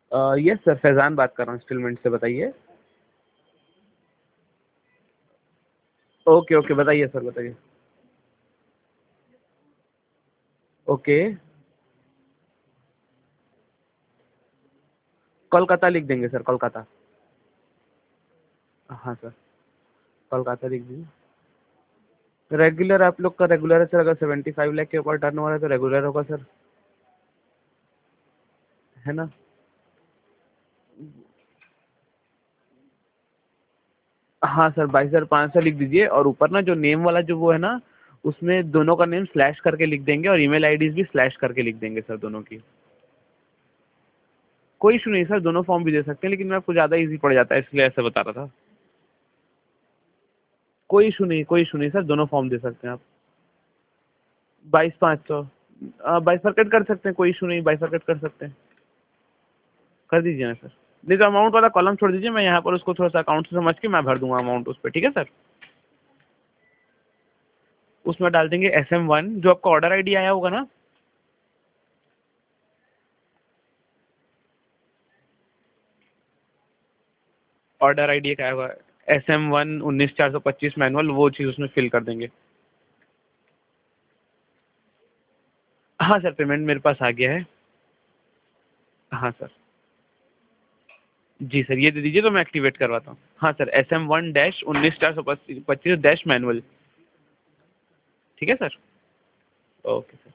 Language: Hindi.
यस सर, फैज़ान बात कर रहा हूँ इंस्टॉलमेंट से, बताइए। ओके ओके, बताइए सर, बताइए। ओके, कोलकाता लिख देंगे सर, कोलकाता। हाँ सर, कोलकाता लिख दीजिए। रेगुलर आप लोग का रेगुलर है सर, अगर 75 लाख के ऊपर टर्न हो रहा है तो रेगुलर होगा सर, है ना। हाँ सर, 22,500 लिख दीजिए, और ऊपर ना जो नेम वाला जो वो है ना, उसमें दोनों का नेम स्लैश करके लिख देंगे, और ईमेल आईडीज भी स्लैश करके लिख देंगे सर, दोनों की। कोई इशू नहीं सर, दोनों फॉर्म भी दे सकते हैं, लेकिन मैं आपको ज़्यादा इजी पड़ जाता है इसलिए ऐसे बता रहा था। कोई इशू नहीं, कोई इशू नहीं सर, दोनों फॉर्म दे सकते हैं आप। 22,500 बाइफरकेट कर सकते हैं, कोई इशू नहीं, बाइफरकेट कर सकते हैं, कर दीजिए ना सर। नहीं तो अमाउंट वाला कॉलम छोड़ दीजिए, मैं यहाँ पर उसको थोड़ा सा अकाउंट से समझ के मैं भर दूंगा अमाउंट उस पर, ठीक है सर। उसमें डाल देंगे SM1, जो आपका ऑर्डर आईडी आया होगा ना। ऑर्डर आईडी का आया होगा, SM1 19,425 मैनुअल, वो चीज़ उसमें फिल कर देंगे। हाँ सर, पेमेंट मेरे पास आ गया है। हाँ सर। जी सर, ये दे दीजिए तो मैं एक्टिवेट करवाता हूँ। हाँ सर, SM1-19,425 डैश मैनुअल। ठीक है सर। Okay sir.